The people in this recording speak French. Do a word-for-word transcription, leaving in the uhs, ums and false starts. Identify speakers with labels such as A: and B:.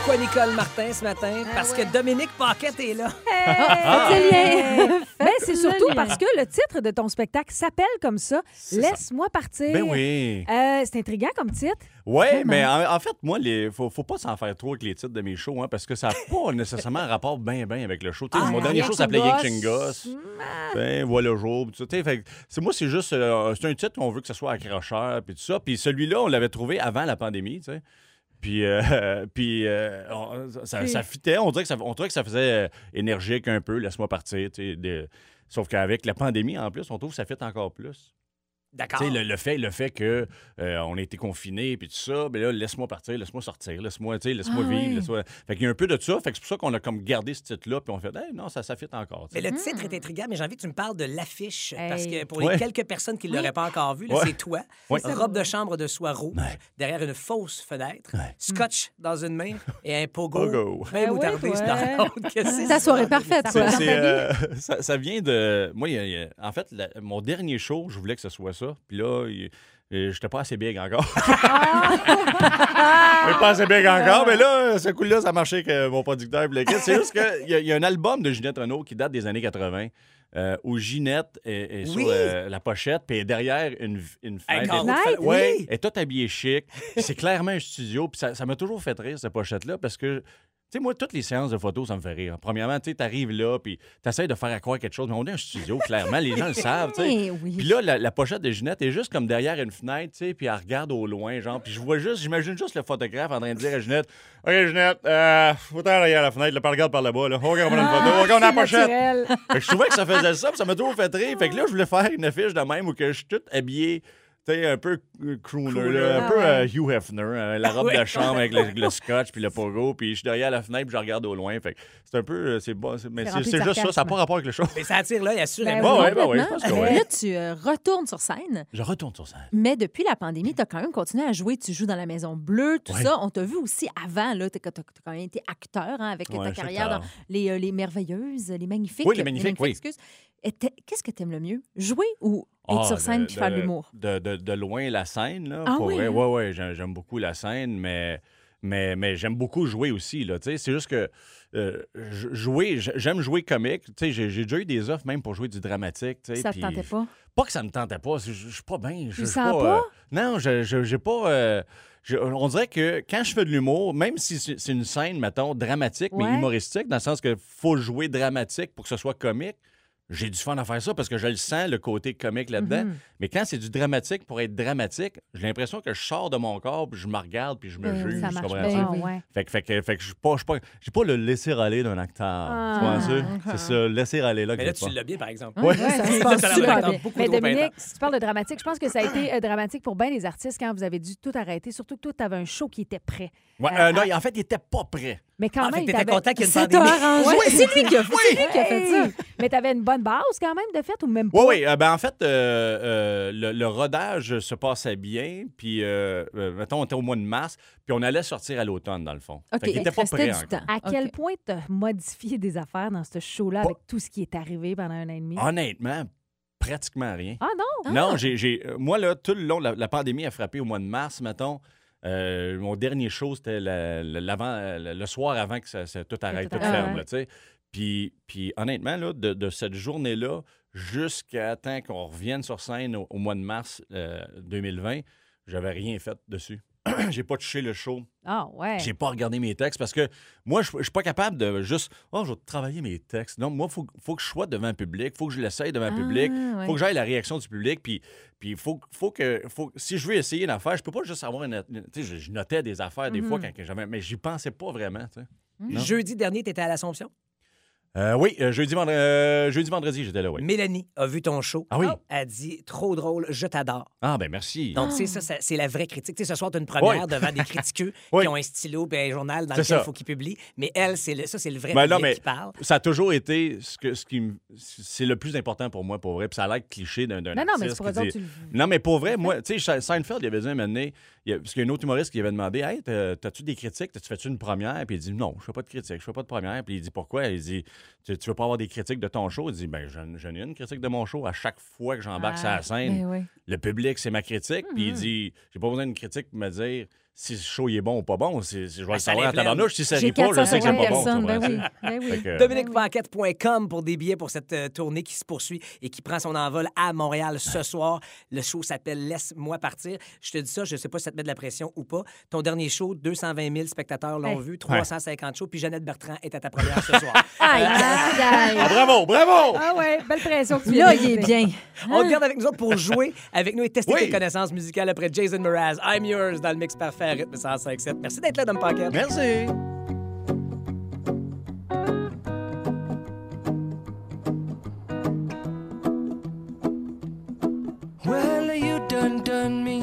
A: Pourquoi Nicole Martin ce matin?
B: Ah
A: Parce
B: ouais.
A: que Dominique Paquette est là.
B: Ah, faites le lien.
C: Ben, c'est
B: Faites
C: surtout
B: le lien.
C: parce que le titre de ton spectacle s'appelle comme ça.
D: C'est ça.
C: Laisse-moi partir.
D: Ben oui.
C: Euh, c'est intriguant comme titre.
D: Oui,
C: Vraiment.
D: mais en, en fait, moi, il faut, faut pas s'en faire trop avec les titres de mes shows, hein, parce que ça n'a pas nécessairement un rapport bien, bien avec le show. Tu sais,
C: Ah,
D: mon dernier
C: Rien
D: show
C: que
D: s'appelait
C: une
D: Yank
C: gosse.
D: Chingos.
C: Ah.
D: Ben, voilà le jour. puis tout ça, tu sais, fait que c'est moi, c'est juste, euh, c'est un titre qu'on veut que ce soit accrocheur, puis tout ça. Puis celui-là, on l'avait trouvé avant la pandémie, tu sais. Puis, euh, puis euh, on- ça,
C: Puis-
D: ça fitait. On dirait que ça, on trouvait que ça faisait euh, énergique un peu, laisse-moi partir. tu sais, de- Sauf qu'avec la pandémie, en plus, on trouve que ça fit encore plus.
A: D'accord.
D: Tu sais, le, le fait, le fait que euh, on a été confinés puis tout ça, ben là, laisse-moi partir, laisse-moi sortir, laisse-moi, tu sais, laisse-moi
C: Ah
D: vivre.
C: oui.
D: Laisse-moi... Fait qu'il y a un peu de ça. Fait que c'est pour ça qu'on a comme gardé ce titre-là, puis on fait, hey, non, ça, ça fit encore. tu
A: Mais
D: sais.
A: le titre est intriguant, mais j'ai envie que tu me parles de l'affiche. Parce
C: Hey.
A: que pour les
D: Ouais.
A: quelques personnes qui ne l'auraient pas encore vu, là,
D: Ouais.
A: c'est toi.
D: Ouais.
A: Robe de chambre de soie rouge,
D: Ouais.
A: derrière une fausse fenêtre,
D: Ouais.
A: scotch dans une main et un pogo.
D: Pogo.
A: Bien
C: Ah
A: moutardeuse
C: ouais,
A: dans
C: ouais.
A: l'autre. Que c'est
B: Ta
A: ça?
B: soirée parfaite,
D: C'est-
B: quoi.
D: c'est, euh, ça, ça vient de. Moi, il y a- il y a- en fait, la- mon dernier show, je voulais que ce soit ça. Puis là, il- euh, j'étais pas assez big encore. J'étais pas assez big encore, mais là, ce coup-là, ça marchait avec mon producteur. puis le kit. C'est juste qu'il y, a- il y a un album de Ginette Renault qui date des années quatre-vingt. euh, où Ginette est, est
A: Oui.
D: sur euh, la pochette, puis elle est derrière une, une
A: Un
D: fenêtre.
A: carreau de
C: Nice.
A: fenêtre.
D: Ouais,
A: Oui.
D: elle est toute habillée chic. Puis c'est clairement un studio. Puis ça, ça m'a toujours fait rire, cette pochette-là, parce que, tu sais, moi, toutes les séances de photos, ça me fait rire. Premièrement, tu sais, t'arrives là, puis t'essayes de faire à croire quelque chose. Mais on est un studio, clairement. Les gens le savent, tu sais.
B: Eh oui.
D: Puis là, la, la pochette de Ginette est juste comme derrière une fenêtre, tu sais, puis elle regarde au loin, genre. Puis je vois juste, j'imagine juste le photographe en train de dire à Ginette, OK, Ginette, euh, faut t'en derrière la fenêtre, là, puis regarde par là-bas, là. Oh, regarde, on a une photo, oh, regarde, on a la pochette.
C: Naturel.
D: Fait que je trouvais que ça faisait ça, puis ça m'a toujours fait rire. Fait que là, je voulais faire une affiche de même où que je suis tout habillé, tu sais, un peu euh, crooner, là, un
C: Ah
D: peu
C: ouais.
D: euh, Hugh Hefner, euh, la robe
A: Ouais.
D: de chambre avec le, le scotch puis le pogo, puis je suis derrière la fenêtre, puis je regarde au loin. Fait que c'est un peu, euh, c'est bon, c'est- mais
C: C'est
D: c'est
C: rempli
D: c'est
C: de
D: juste ça, ça n'a
C: sarcasme.
D: pas rapport avec le show.
A: Mais ça attire l'œil, assurément.
C: Ben
D: Ouais, ouais, ben ouais, je
B: Complètement.
D: pense que
B: Euh,
D: oui.
B: Là, tu euh, retournes sur scène,
D: Je retourne sur scène.
B: mais depuis la pandémie, tu as quand même continué à jouer. Tu joues dans la Maison Bleue, tout
D: Ouais.
B: ça. On t'a vu aussi avant, là, tu as quand même été acteur hein, avec
D: Ouais,
B: ta
D: je suis
B: carrière dans
D: acteur.
B: les, euh, les Merveilleuses, les Magnifiques.
D: Oui, Les Magnifiques, oui.
B: excuse. Et t'es- Qu'est-ce que tu aimes le mieux? Jouer ou être
D: Ah,
B: sur scène
D: de-
B: puis faire de
D: de-
B: l'humour?
D: De, de, de loin, la scène, là.
B: Ah
D: pour
B: oui,
D: vrai.
B: hein?
D: Ouais, ouais, j'aime, j'aime beaucoup la scène, mais, mais, mais j'aime beaucoup jouer aussi, là. Tu sais, c'est juste que euh, j- jouer, j- j'aime jouer comique. Tu sais, j'ai, j'ai déjà eu des offres même pour jouer du dramatique, tu sais.
B: Ça te
D: puis-
B: tentait pas?
D: Pas que ça me tentait pas, c'est- je je suis pas bien. Je
C: le
D: je suis
C: sens
D: euh,
C: pas?
D: non, je je- j'ai pas. euh, je- on dirait que quand je fais de l'humour, même si c'est c'est une scène, mettons, dramatique, mais
C: Ouais.
D: humoristique, dans le sens que faut jouer dramatique pour que ce soit comique, j'ai du fun à faire ça parce que je le sens, le côté comique là-dedans.
C: Mhm.
D: Mais quand c'est du dramatique pour être dramatique, j'ai l'impression que je sors de mon corps, puis je me regarde, puis je me
B: Ben oui,
D: juge.
C: Ça
D: tu
C: marche
D: comprends
C: pas.
D: ça?
B: Ben
C: Ah,
B: oui.
C: ouais.
D: Fait que, fait que, fait que je suis pas, je suis pas, j'ai pas le laisser aller d'un acteur.
C: Ah.
D: Tu vois ça?
B: Ah.
D: C'est ça, laisser aller là. que
A: Mais là,
D: j'ai
A: tu
D: pas.
A: l'as bien, par exemple.
D: Ouais.
C: Ça se
A: Ça,
C: passe
A: ça a l'air
C: super
A: d'être
C: bien.
A: beaucoup
C: Mais
A: trop
C: Dominique,
A: intense.
C: si tu parles de dramatique, je pense que ça a été euh, dramatique pour bien les artistes quand vous avez dû tout arrêter. Surtout que toi, tu avais un show qui était prêt.
D: Ouais,
C: Euh,
D: euh, non, en fait, il était pas prêt.
C: Mais quand
A: Ah, fait
C: même,
A: que t'étais
C: t'avais-
A: content qu'il y ait une
B: Ça t'a
A: pandémie.
B: arrangé.
C: Ouais.
B: C'est lui qui a fait, c'est lui qui a fait ça.
C: Hey! Mais tu avais une bonne base quand même de fait ou même pas?
D: Oui, oui. euh, ben, en fait, euh, euh, le, le rodage se passait bien. Puis, euh, euh, mettons, on était au mois de mars. Puis, on allait sortir à l'automne, dans le fond.
B: OK,
D: Fait qu'il
B: il
D: était
B: te
D: pas
B: restait
D: prêt
B: du
D: encore.
B: temps.
C: À quel
B: OK.
C: point tu as modifié des affaires dans ce show-là
D: Pas-
C: avec tout ce qui est arrivé pendant un an et demi?
D: Honnêtement, pratiquement rien.
C: Ah non?
D: Non, j'ai, j'ai- euh, moi, là, tout le long, la, la pandémie a frappé au mois de mars, mettons. Euh, mon dernier show, c'était la- la- l'avant, le, le soir avant que ça, ça- tout arrête,
C: tout
D: tout
C: arrête.
D: ferme,
C: Ah ouais.
D: là, tu sais. Puis, puis honnêtement, là, de, de cette journée-là jusqu'à temps qu'on revienne sur scène au, au mois de mars euh, deux mille vingt, j'avais rien fait dessus. J'ai pas touché le show.
C: Ah ouais.
D: J'ai pas regardé mes textes parce que moi, je je suis pas capable de juste « Oh, je vais travailler mes textes ». Non, moi, il faut, faut que je sois devant un public, il faut que je l'essaye devant un public, il
B: Ah, ouais.
D: faut que j'aille la réaction du public, puis il faut, faut que... Faut, si je veux essayer une affaire, je peux pas juste avoir une... une- tu sais, je, je notais des affaires des fois
C: Mhm.
D: quand que j'avais... Mais j'y pensais pas vraiment, tu sais. Non.
A: Jeudi dernier, tu étais à l'Assomption.
D: Euh, oui, euh, jeudi, vendre- euh, jeudi, vendredi, j'étais là, oui.
A: Mélanie a vu ton show.
D: Ah oui?
A: Elle a dit trop drôle, je t'adore.
D: Ah, ben merci.
A: Donc, tu sais, ça, ça, c'est la vraie critique. Tu sais, ce soir, tu as une première
D: Oui.
A: devant des critiqueux
D: Oui.
A: qui ont un stylo et un journal dans
D: C'est
A: lequel il
D: ça.
A: faut qu'ils publient. Mais elle, c'est le, ça, c'est le vrai
D: Ben non,
A: public
D: mais
A: qui parle.
D: ça a toujours été ce, que, ce qui me- c'est le plus important pour moi, pour vrai. Puis ça a l'air cliché d'un, d'un
C: Non, non, mais
D: artiste
C: c'est pour
D: qui
C: eux
D: dit-
C: autres, tu le-
D: Non, mais pour vrai, moi, tu sais, Seinfeld, il avait dit un moment donné, il y a- parce qu'il y a un autre humoriste qui avait demandé, hey, t'as- t'as-tu des critiques? T'as-tu fait une première? Puis il dit, non, je fais pas de critiques, je fais pas de première. Puis il dit, pourquoi? Il dit, tu, tu veux pas avoir des critiques de ton show? Il dit, ben, j'en j'en ai une critique de mon show. À chaque fois que j'embarque
C: Ah,
D: sur la scène,
B: Ben oui.
D: le public, c'est ma critique. Puis il dit, j'ai pas besoin d'une critique pour me dire si le show il est bon ou pas bon. C'est, c'est, je vais le
A: ça
D: savoir à
A: l'implète.
D: tabarnouche. Si ça
B: J'ai
D: rit pas, je sais que c'est pas bon.
B: personnes.
D: tu
B: Ben
D: comprends-tu?
B: oui, ben oui.
D: Fait que-
A: Dominique Paquette point com pour des billets pour cette euh, tournée qui se poursuit et qui prend son envol à Montréal ce soir. Le show s'appelle Laisse-moi partir. Je te dis ça, je sais pas si ça te met de la pression ou pas. Ton dernier show, deux cent vingt mille spectateurs l'ont
C: Hey.
A: vu, trois cent cinquante shows, puis Jeannette Bertrand est à ta première ce soir.
C: Aïe, aïe, aïe.
D: Ah, bravo, bravo!
C: Ah ouais, belle pression que tu viens
B: Là,
C: de
B: il est
C: mettre.
B: bien.
A: On te garde avec nous autres pour jouer avec nous et tester
D: Oui.
A: tes connaissances musicales après Jason Mraz. I'm yours dans le mix parfait à rythme cent cinq sept. Merci d'être là, Dom Paquette.
D: Merci.